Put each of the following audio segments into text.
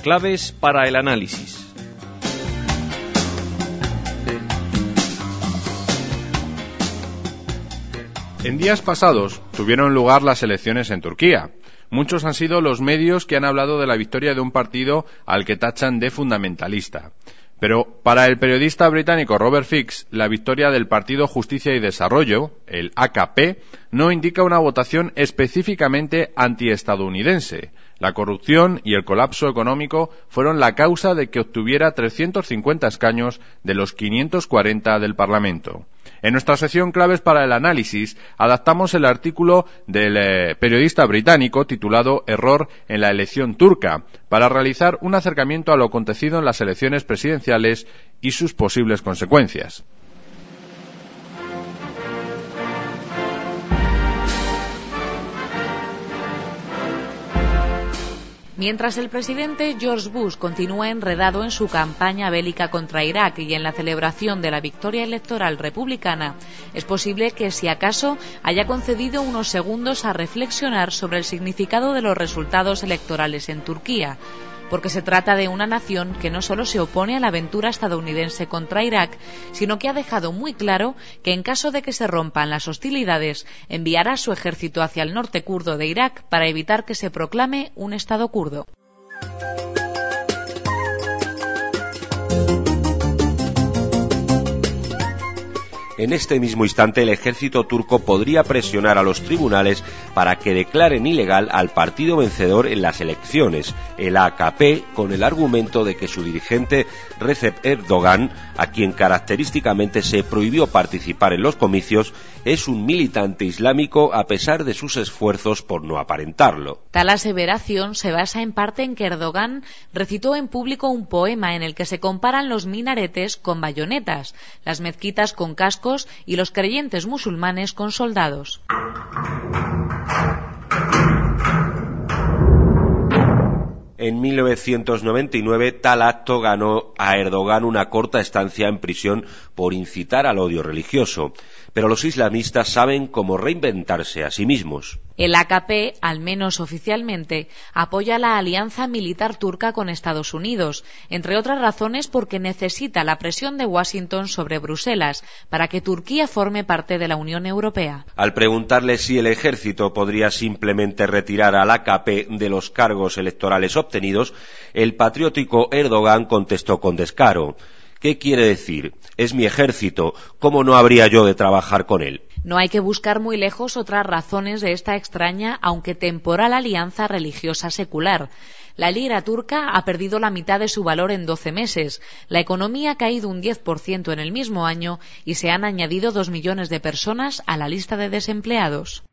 Claves para el análisis. En días pasados tuvieron lugar las elecciones en Turquía. Muchos han sido los medios que han hablado de la victoria de un partido al que tachan de fundamentalista. Pero para el periodista británico Robert Fix, la victoria del Partido Justicia y Desarrollo, el AKP, no indica una votación específicamente antiestadounidense. La corrupción y el colapso económico fueron la causa de que obtuviera 350 escaños de los 540 del Parlamento. En nuestra sección Claves para el análisis, adaptamos el artículo del periodista británico titulado Error en la elección turca, para realizar un acercamiento a lo acontecido en las elecciones presidenciales y sus posibles consecuencias. Mientras el presidente George Bush continúa enredado en su campaña bélica contra Irak y en la celebración de la victoria electoral republicana, es posible que, si acaso, haya concedido unos segundos a reflexionar sobre el significado de los resultados electorales en Turquía, porque se trata de una nación que no solo se opone a la aventura estadounidense contra Irak, sino que ha dejado muy claro que en caso de que se rompan las hostilidades, enviará su ejército hacia el norte kurdo de Irak para evitar que se proclame un Estado kurdo. En este mismo instante, el ejército turco podría presionar a los tribunales para que declaren ilegal al partido vencedor en las elecciones, el AKP, con el argumento de que su dirigente Recep Erdogan, a quien característicamente se prohibió participar en los comicios, es un militante islámico a pesar de sus esfuerzos por no aparentarlo. Tal aseveración se basa en parte en que Erdogan recitó en público un poema en el que se comparan los minaretes con bayonetas, las mezquitas con cascos y los creyentes musulmanes con soldados. En 1999, tal acto ganó a Erdogan una corta estancia en prisión por incitar al odio religioso. Pero los islamistas saben cómo reinventarse a sí mismos. El AKP, al menos oficialmente, apoya la alianza militar turca con Estados Unidos, entre otras razones porque necesita la presión de Washington sobre Bruselas para que Turquía forme parte de la Unión Europea. Al preguntarle si el ejército podría simplemente retirar al AKP de los cargos electorales obtenidos, el patriótico Erdogan contestó con descaro: ¿qué quiere decir? Es mi ejército, ¿cómo no habría yo de trabajar con él? No hay que buscar muy lejos otras razones de esta extraña, aunque temporal, alianza religiosa secular. La lira turca ha perdido la mitad de su valor en 12 meses, la economía ha caído un 10% en el mismo año y se han añadido 2 millones de personas a la lista de desempleados.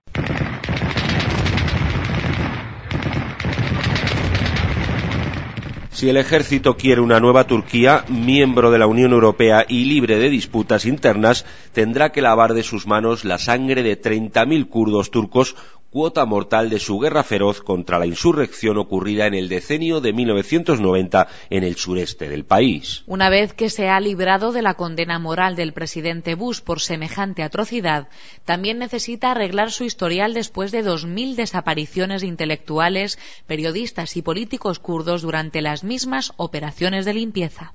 Si el ejército quiere una nueva Turquía, miembro de la Unión Europea y libre de disputas internas, tendrá que lavar de sus manos la sangre de 30.000 kurdos turcos, cuota mortal de su guerra feroz contra la insurrección ocurrida en el decenio de 1990 en el sureste del país. Una vez que se ha librado de la condena moral del presidente Bush por semejante atrocidad, también necesita arreglar su historial después de 2.000 desapariciones de intelectuales, periodistas y políticos kurdos durante las mismas operaciones de limpieza.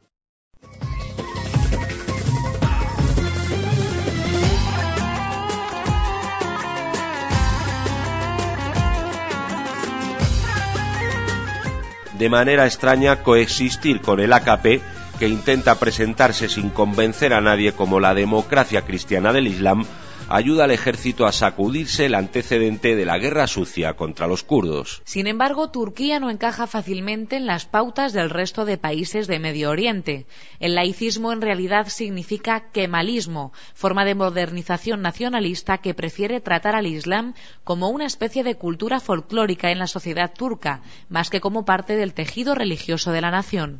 De manera extraña, coexistir con el AKP, que intenta presentarse sin convencer a nadie como la democracia cristiana del Islam, ayuda al ejército a sacudirse el antecedente de la guerra sucia contra los kurdos. Sin embargo, Turquía no encaja fácilmente en las pautas del resto de países de Medio Oriente. El laicismo en realidad significa kemalismo, forma de modernización nacionalista que prefiere tratar al Islam como una especie de cultura folclórica en la sociedad turca, más que como parte del tejido religioso de la nación.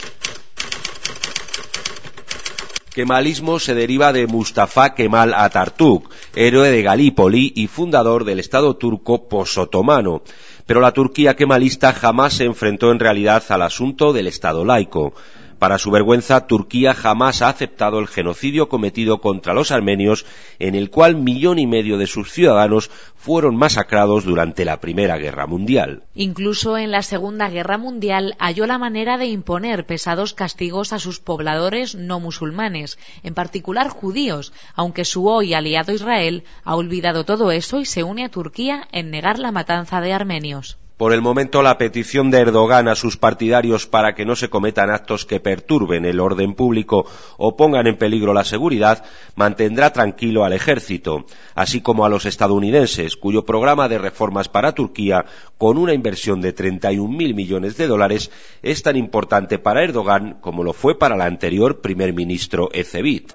Kemalismo se deriva de Mustafa Kemal Atatürk, héroe de Galípoli y fundador del Estado turco posotomano. Pero la Turquía kemalista jamás se enfrentó en realidad al asunto del Estado laico. Para su vergüenza, Turquía jamás ha aceptado el genocidio cometido contra los armenios, en el cual 1,5 millones de sus ciudadanos fueron masacrados durante la Primera Guerra Mundial. Incluso en la Segunda Guerra Mundial halló la manera de imponer pesados castigos a sus pobladores no musulmanes, en particular judíos, aunque su hoy aliado Israel ha olvidado todo eso y se une a Turquía en negar la matanza de armenios. Por el momento, la petición de Erdogan a sus partidarios para que no se cometan actos que perturben el orden público o pongan en peligro la seguridad mantendrá tranquilo al ejército, así como a los estadounidenses, cuyo programa de reformas para Turquía, con una inversión de 31.000 millones de dólares, es tan importante para Erdogan como lo fue para el anterior primer ministro Ecevit.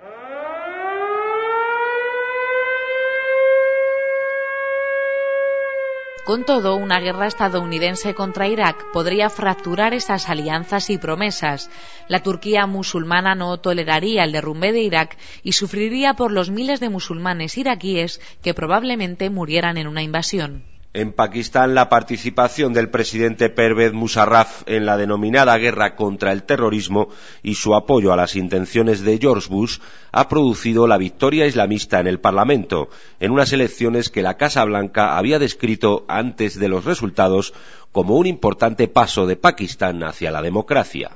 Con todo, una guerra estadounidense contra Irak podría fracturar esas alianzas y promesas. La Turquía musulmana no toleraría el derrumbe de Irak y sufriría por los miles de musulmanes iraquíes que probablemente murieran en una invasión. En Pakistán, la participación del presidente Pervez Musharraf en la denominada guerra contra el terrorismo y su apoyo a las intenciones de George Bush ha producido la victoria islamista en el Parlamento, en unas elecciones que la Casa Blanca había descrito antes de los resultados como un importante paso de Pakistán hacia la democracia.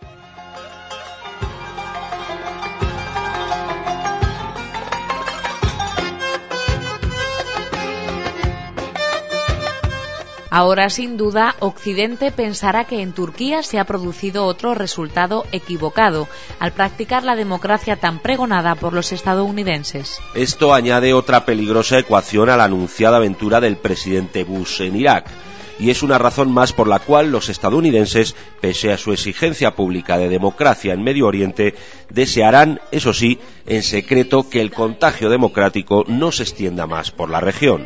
Ahora, sin duda, Occidente pensará que en Turquía se ha producido otro resultado equivocado al practicar la democracia tan pregonada por los estadounidenses. Esto añade otra peligrosa ecuación a la anunciada aventura del presidente Bush en Irak, y es una razón más por la cual los estadounidenses, pese a su exigencia pública de democracia en Medio Oriente, desearán, eso sí, en secreto que el contagio democrático no se extienda más por la región.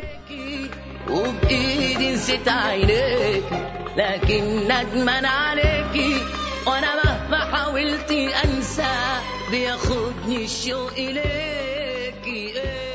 نسيت عينيك لكن ندمان عليكي وانا مهما حاولت انسى بياخدني الشوق اليكي